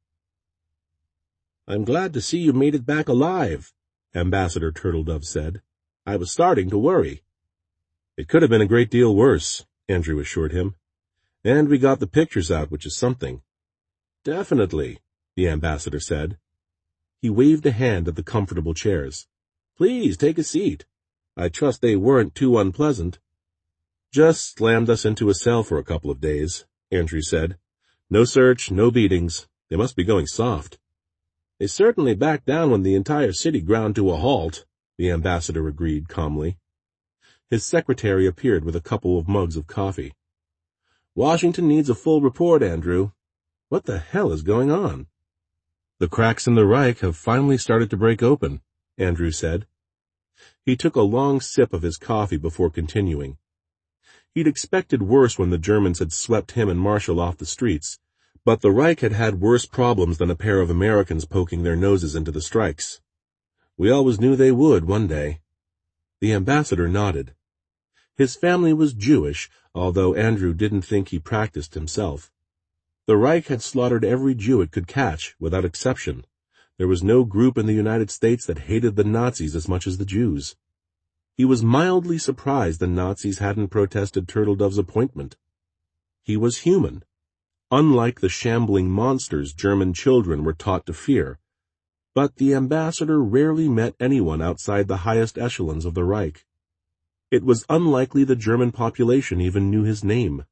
"I'm glad to see you made it back alive," Ambassador Turtledove said. "I was starting to worry." "It could have been a great deal worse," Andrew assured him. "And we got the pictures out, which is something." "Definitely," the ambassador said. He waved a hand at the comfortable chairs. "Please take a seat. I trust they weren't too unpleasant." "Just slammed us into a cell for a couple of days," Andrew said. "No search, no beatings. They must be going soft." "They certainly backed down when the entire city ground to a halt," the ambassador agreed calmly. His secretary appeared with a couple of mugs of coffee. "Washington needs a full report, Andrew. What the hell is going on?" "The cracks in the Reich have finally started to break open," Andrew said. He took a long sip of his coffee before continuing. He'd expected worse when the Germans had swept him and Marshall off the streets, but the Reich had had worse problems than a pair of Americans poking their noses into the strikes. "We always knew they would one day." The ambassador nodded. His family was Jewish, although Andrew didn't think he practiced himself. The Reich had slaughtered every Jew it could catch, without exception. There was no group in the United States that hated the Nazis as much as the Jews. He was mildly surprised the Nazis hadn't protested Turtledove's appointment. He was human, unlike the shambling monsters German children were taught to fear. But the ambassador rarely met anyone outside the highest echelons of the Reich. It was unlikely the German population even knew his name.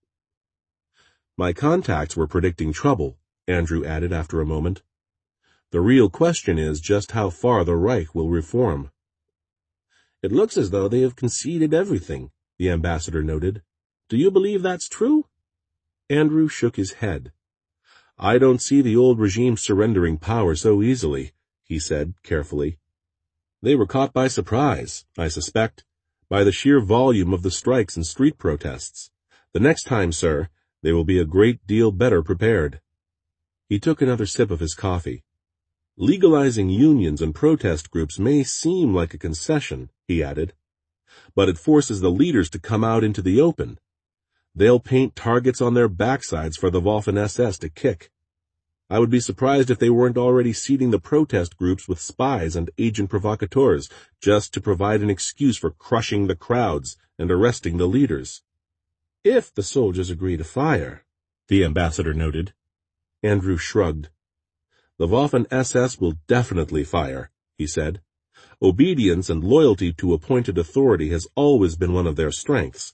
"My contacts were predicting trouble," Andrew added after a moment. "The real question is just how far the Reich will reform." "It looks as though they have conceded everything," the ambassador noted. "Do you believe that's true?" Andrew shook his head. "I don't see the old regime surrendering power so easily," he said carefully. "They were caught by surprise, I suspect, by the sheer volume of the strikes and street protests. The next time, sir, they will be a great deal better prepared." He took another sip of his coffee. "Legalizing unions and protest groups may seem like a concession," he added, "but it forces the leaders to come out into the open. They'll paint targets on their backsides for the Waffen-SS to kick. I would be surprised if they weren't already seeding the protest groups with spies and agent provocateurs just to provide an excuse for crushing the crowds and arresting the leaders." "If the soldiers agree to fire," the ambassador noted. Andrew shrugged. "The Waffen-SS will definitely fire," he said. "Obedience and loyalty to appointed authority has always been one of their strengths.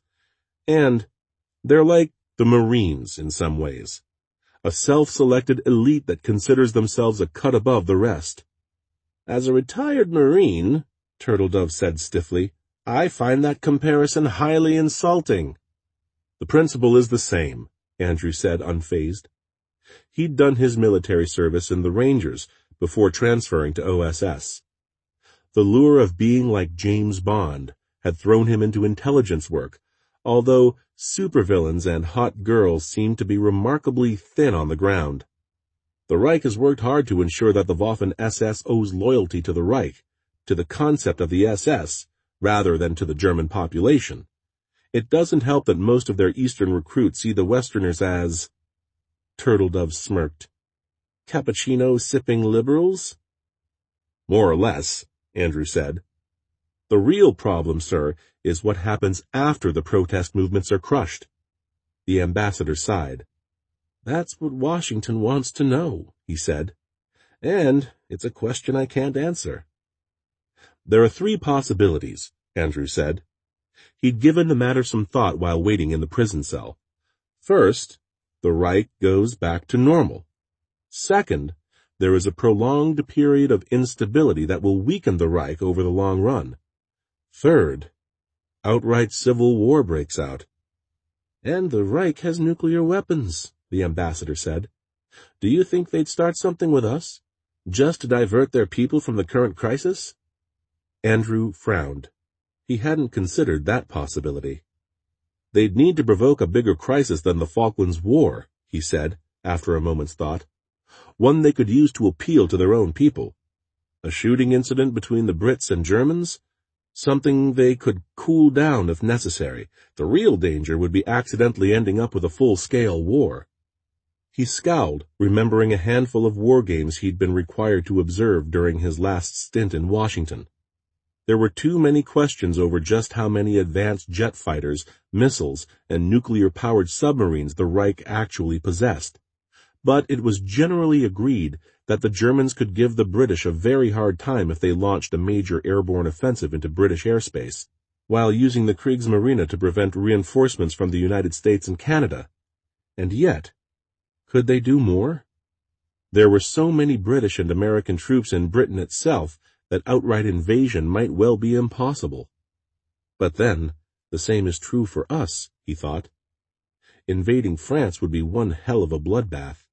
And they're like the Marines in some ways. A self-selected elite that considers themselves a cut above the rest." "As a retired Marine," Turtledove said stiffly, "I find that comparison highly insulting." "The principle is the same," Andrew said unfazed. He'd done his military service in the Rangers before transferring to OSS. The lure of being like James Bond had thrown him into intelligence work, although supervillains and hot girls seemed to be remarkably thin on the ground. The Reich has worked hard to ensure that the Waffen-SS owes loyalty to the Reich, to the concept of the SS, rather than to the German population. It doesn't help that most of their Eastern recruits see the Westerners as— Turtledove smirked. "Cappuccino-sipping liberals?" "More or less," Andrew said. "The real problem, sir, is what happens after the protest movements are crushed." The ambassador sighed. "That's what Washington wants to know," he said. "And it's a question I can't answer." There are three possibilities, Andrew said. He'd given the matter some thought while waiting in the prison cell. First, the Reich goes back to normal. Second, there is a prolonged period of instability that will weaken the Reich over the long run. Third, outright civil war breaks out. And the Reich has nuclear weapons, the ambassador said. Do you think they'd start something with us, just to divert their people from the current crisis? Andrew frowned. He hadn't considered that possibility. They'd need to provoke a bigger crisis than the Falklands War, he said, after a moment's thought. One they could use to appeal to their own people. A shooting incident between the Brits and Germans? Something they could cool down if necessary. The real danger would be accidentally ending up with a full-scale war. He scowled, remembering a handful of war games he'd been required to observe during his last stint in Washington. There were too many questions over just how many advanced jet fighters, missiles, and nuclear-powered submarines the Reich actually possessed. But it was generally agreed that the Germans could give the British a very hard time if they launched a major airborne offensive into British airspace, while using the Kriegsmarine to prevent reinforcements from the United States and Canada. And yet, could they do more? There were so many British and American troops in Britain itself that outright invasion might well be impossible. But then, the same is true for us, he thought. Invading France would be one hell of a bloodbath.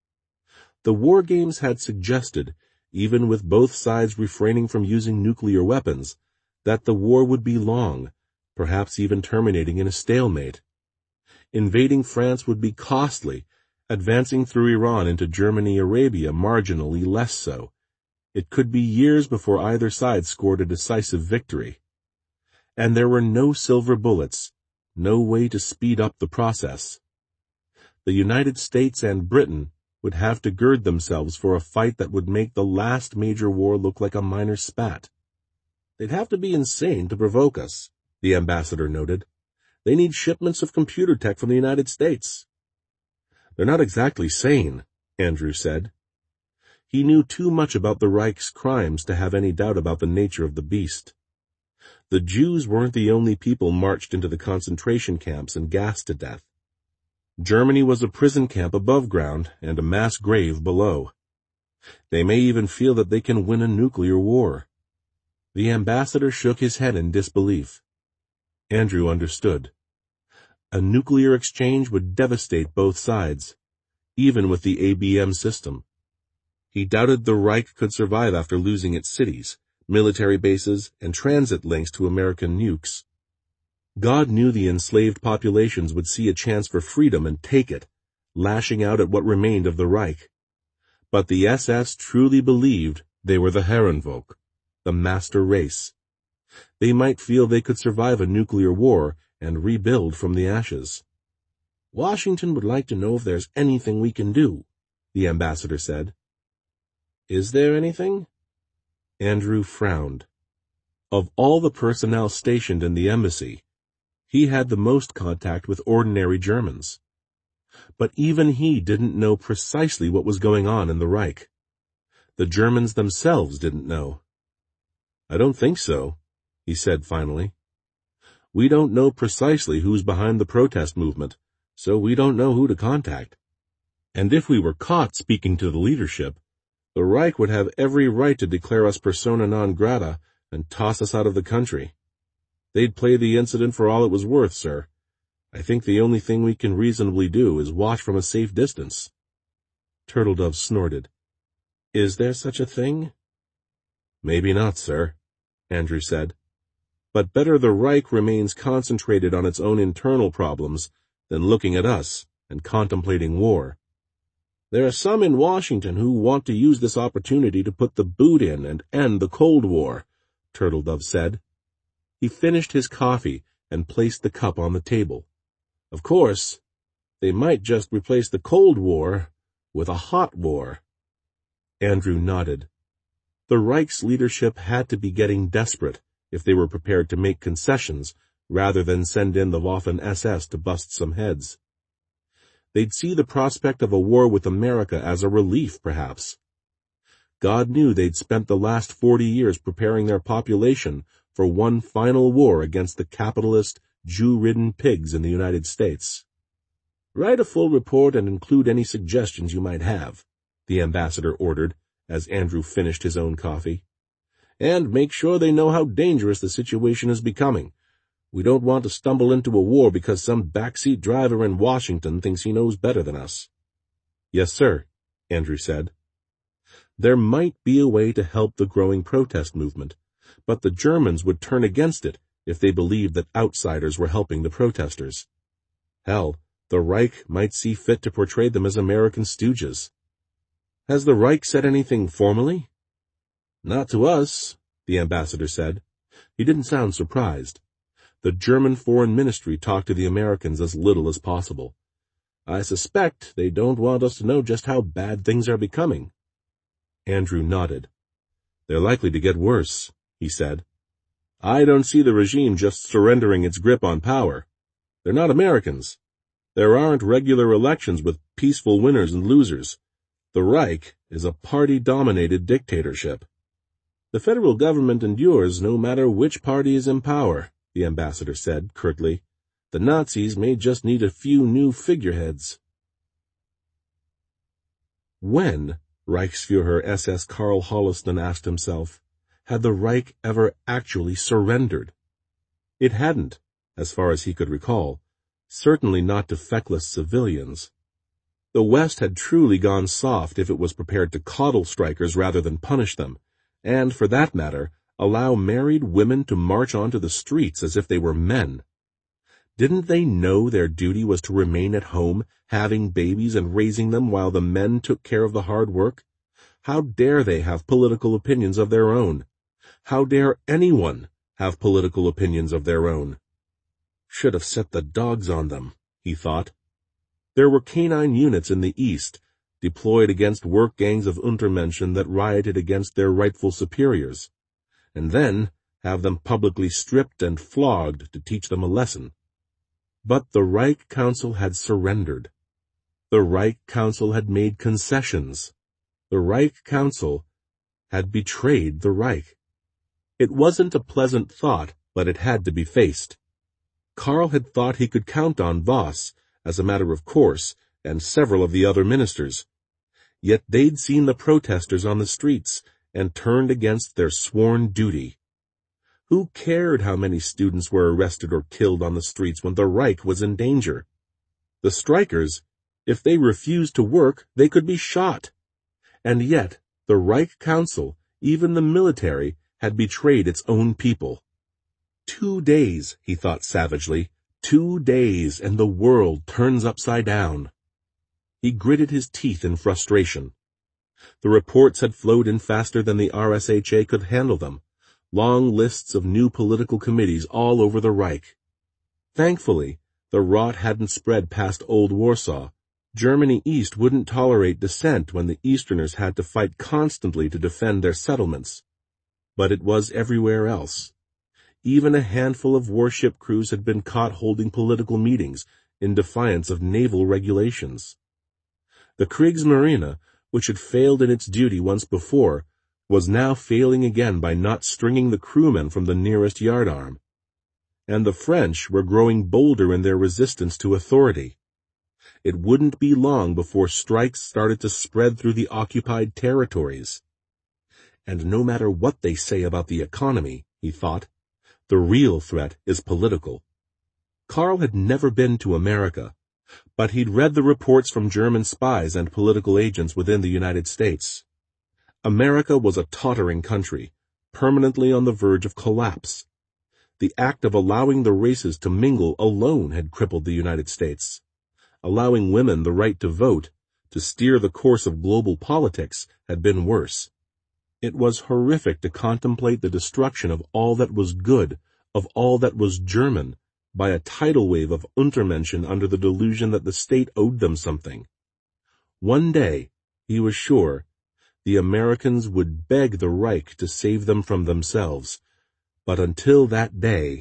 The war games had suggested, even with both sides refraining from using nuclear weapons, that the war would be long, perhaps even terminating in a stalemate. Invading France would be costly, advancing through Iran into Germany-Arabia marginally less so. It could be years before either side scored a decisive victory. And there were no silver bullets, no way to speed up the process. The United States and Britain would have to gird themselves for a fight that would make the last major war look like a minor spat. They'd have to be insane to provoke us, the ambassador noted. They need shipments of computer tech from the United States. They're not exactly sane, Andrew said. He knew too much about the Reich's crimes to have any doubt about the nature of the beast. The Jews weren't the only people marched into the concentration camps and gassed to death. Germany was a prison camp above ground and a mass grave below. They may even feel that they can win a nuclear war. The ambassador shook his head in disbelief. Andrew understood. A nuclear exchange would devastate both sides, even with the ABM system. He doubted the Reich could survive after losing its cities, military bases, and transit links to American nukes. God knew the enslaved populations would see a chance for freedom and take it, lashing out at what remained of the Reich. But the SS truly believed they were the Herrenvolk, the master race. They might feel they could survive a nuclear war and rebuild from the ashes. Washington would like to know if there's anything we can do, the ambassador said. Is there anything? Andrew frowned. Of all the personnel stationed in the embassy, he had the most contact with ordinary Germans. But even he didn't know precisely what was going on in the Reich. The Germans themselves didn't know. I don't think so, he said finally. We don't know precisely who's behind the protest movement, so we don't know who to contact. And if we were caught speaking to the leadership, the Reich would have every right to declare us persona non grata and toss us out of the country. They'd play the incident for all it was worth, sir. I think the only thing we can reasonably do is watch from a safe distance. Turtledove snorted. Is there such a thing? Maybe not, sir, Andrew said. But better the Reich remains concentrated on its own internal problems than looking at us and contemplating war. There are some in Washington who want to use this opportunity to put the boot in and end the Cold War, Turtledove said. He finished his coffee and placed the cup on the table. Of course, they might just replace the Cold War with a hot war. Andrew nodded. The Reich's leadership had to be getting desperate if they were prepared to make concessions rather than send in the Waffen-SS to bust some heads. They'd see the prospect of a war with America as a relief, perhaps. God knew they'd spent the last 40 years preparing their population for one final war against the capitalist, Jew-ridden pigs in the United States. "Write a full report and include any suggestions you might have," the ambassador ordered, as Andrew finished his own coffee. "And make sure they know how dangerous the situation is becoming. We don't want to stumble into a war because some backseat driver in Washington thinks he knows better than us." "Yes, sir," Andrew said. There might be a way to help the growing protest movement, but the Germans would turn against it if they believed that outsiders were helping the protesters. Hell, the Reich might see fit to portray them as American stooges. "Has the Reich said anything formally?" "Not to us," the ambassador said. He didn't sound surprised. The German Foreign Ministry talked to the Americans as little as possible. "I suspect they don't want us to know just how bad things are becoming." Andrew nodded. "They're likely to get worse," he said. "I don't see the regime just surrendering its grip on power. They're not Americans. There aren't regular elections with peaceful winners and losers. The Reich is a party-dominated dictatorship." "The federal government endures no matter which party is in power," the ambassador said curtly. "The Nazis may just need a few new figureheads." When, Reichsfuhrer SS Karl Holliston asked himself, had the Reich ever actually surrendered? It hadn't, as far as he could recall, certainly not to feckless civilians. The West had truly gone soft if it was prepared to coddle strikers rather than punish them, and, for that matter, allow married women to march onto the streets as if they were men. Didn't they know their duty was to remain at home, having babies and raising them while the men took care of the hard work? How dare they have political opinions of their own? How dare anyone have political opinions of their own? Should have set the dogs on them, he thought. There were canine units in the East, deployed against work gangs of Untermenschen that rioted against their rightful superiors, and then have them publicly stripped and flogged to teach them a lesson. But the Reich Council had surrendered. The Reich Council had made concessions. The Reich Council had betrayed the Reich. It wasn't a pleasant thought, but it had to be faced. Karl had thought he could count on Voss, as a matter of course, and several of the other ministers. Yet they'd seen the protesters on the streets and turned against their sworn duty. Who cared how many students were arrested or killed on the streets when the Reich was in danger? The strikers, if they refused to work, they could be shot. And yet, the Reich Council, even the military, had betrayed its own people. 2 days, he thought savagely, 2 days, and the world turns upside down. He gritted his teeth in frustration. The reports had flowed in faster than the RSHA could handle them. Long lists of new political committees all over the Reich. Thankfully, the rot hadn't spread past Old Warsaw. Germany East wouldn't tolerate dissent when the Easterners had to fight constantly to defend their settlements. But it was everywhere else. Even a handful of warship crews had been caught holding political meetings in defiance of naval regulations. The Kriegsmarine, which had failed in its duty once before, was now failing again by not stringing the crewmen from the nearest yardarm. And the French were growing bolder in their resistance to authority. It wouldn't be long before strikes started to spread through the occupied territories. And no matter what they say about the economy, he thought, the real threat is political. Karl had never been to America, but he'd read the reports from German spies and political agents within the United States. America was a tottering country, permanently on the verge of collapse. The act of allowing the races to mingle alone had crippled the United States. Allowing women the right to vote, to steer the course of global politics, had been worse. It was horrific to contemplate the destruction of all that was good, of all that was German, by a tidal wave of Untermenschen under the delusion that the state owed them something. One day, he was sure, the Americans would beg the Reich to save them from themselves. But until that day,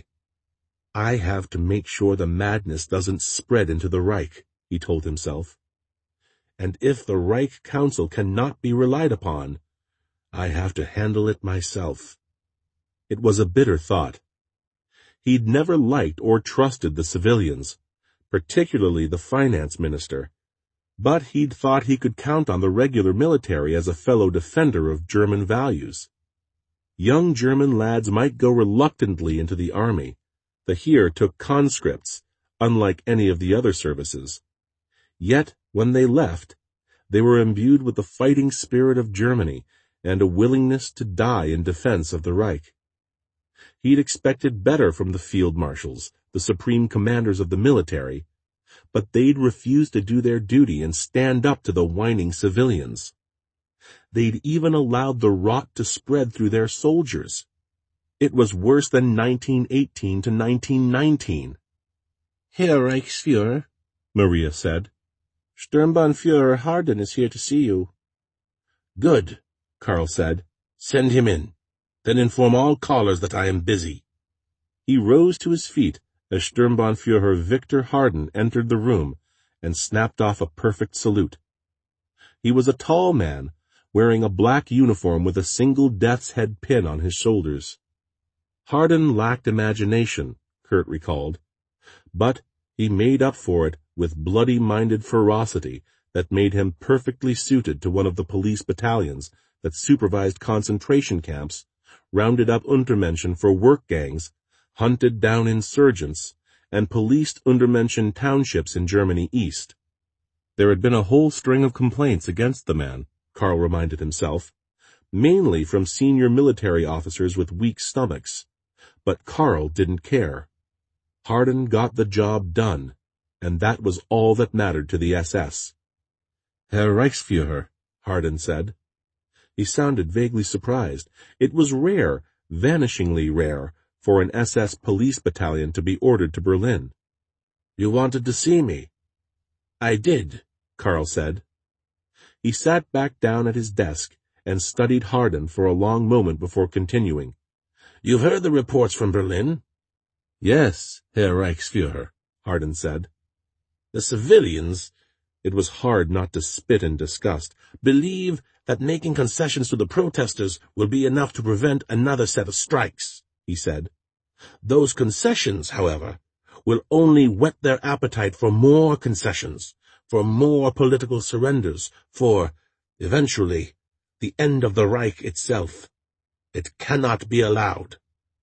I have to make sure the madness doesn't spread into the Reich, he told himself. And if the Reich Council cannot be relied upon, I have to handle it myself. It was a bitter thought. He'd never liked or trusted the civilians, particularly the finance minister, but he'd thought he could count on the regular military as a fellow defender of German values. Young German lads might go reluctantly into the army. The Heer took conscripts, unlike any of the other services. Yet, when they left, they were imbued with the fighting spirit of Germany and a willingness to die in defense of the Reich. He'd expected better from the field marshals, the supreme commanders of the military, but they'd refused to do their duty and stand up to the whining civilians. They'd even allowed the rot to spread through their soldiers. It was worse than 1918 to 1919. Herr Reichsführer, Maria said. Sturmbannführer Harden is here to see you. Good, Karl said. Send him in. Then inform all callers that I am busy. He rose to his feet as Sturmbannführer Victor Harden entered the room and snapped off a perfect salute. He was a tall man, wearing a black uniform with a single death's head pin on his shoulders. Harden lacked imagination, Kurt recalled, but he made up for it with bloody-minded ferocity that made him perfectly suited to one of the police battalions that supervised concentration camps, rounded up Untermenschen for work gangs, hunted down insurgents, and policed Untermenschen townships in Germany East. There had been a whole string of complaints against the man, Karl reminded himself, mainly from senior military officers with weak stomachs. But Karl didn't care. Harden got the job done, and that was all that mattered to the SS. Herr Reichsführer, Harden said. He sounded vaguely surprised. It was rare, vanishingly rare, for an SS police battalion to be ordered to Berlin. You wanted to see me? I did, Karl said. He sat back down at his desk and studied Harden for a long moment before continuing. You've heard the reports from Berlin? Yes, Herr Reichsführer, Harden said. The civilians, it was hard not to spit in disgust, believe that making concessions to the protesters will be enough to prevent another set of strikes, he said. Those concessions, however, will only whet their appetite for more concessions, for more political surrenders, for, eventually, the end of the Reich itself. It cannot be allowed.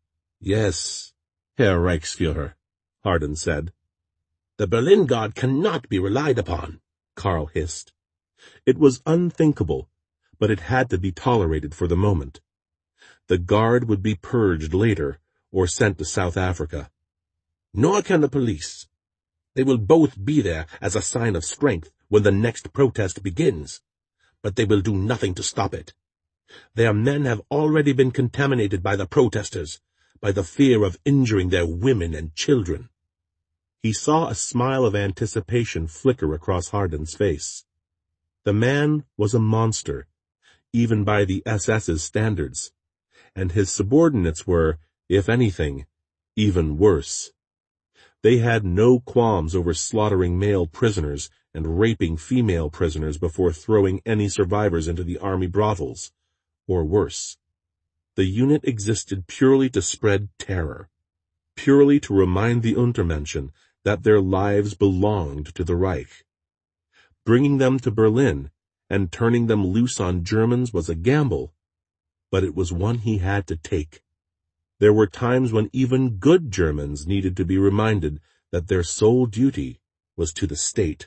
Yes, Herr Reichsführer, Harden said. The Berlin Guard cannot be relied upon, Karl hissed. It was unthinkable, but it had to be tolerated for the moment. The Guard would be purged later, or sent to South Africa. Nor can the police. They will both be there as a sign of strength when the next protest begins, but they will do nothing to stop it. Their men have already been contaminated by the protesters, by the fear of injuring their women and children. He saw a smile of anticipation flicker across Harden's face. The man was a monster, even by the SS's standards, and his subordinates were, if anything, even worse. They had no qualms over slaughtering male prisoners and raping female prisoners before throwing any survivors into the army brothels, or worse. The unit existed purely to spread terror, purely to remind the Untermenschen that their lives belonged to the Reich. Bringing them to Berlin and turning them loose on Germans was a gamble, but it was one he had to take. There were times when even good Germans needed to be reminded that their sole duty was to the state.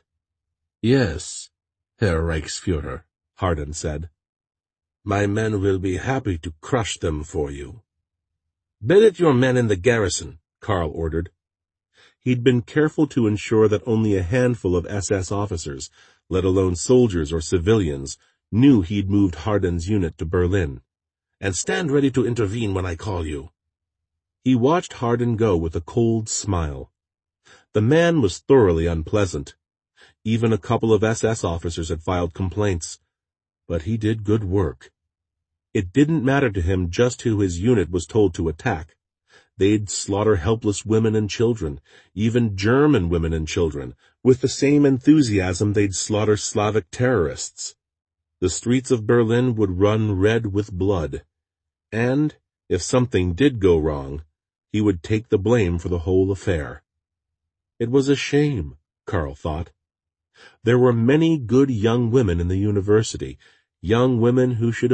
Yes, Herr Reichsführer, Harden said. My men will be happy to crush them for you. Billet your men in the garrison, Karl ordered. He'd been careful to ensure that only a handful of SS officers, let alone soldiers or civilians, knew he'd moved Harden's unit to Berlin. And stand ready to intervene when I call you. He watched Harden go with a cold smile. The man was thoroughly unpleasant. Even a couple of SS officers had filed complaints. But he did good work. It didn't matter to him just who his unit was told to attack. They'd slaughter helpless women and children, even German women and children, with the same enthusiasm they'd slaughter Slavic terrorists. The streets of Berlin would run red with blood, and, if something did go wrong, he would take the blame for the whole affair. It was a shame, Karl thought. There were many good young women in the university, young women who should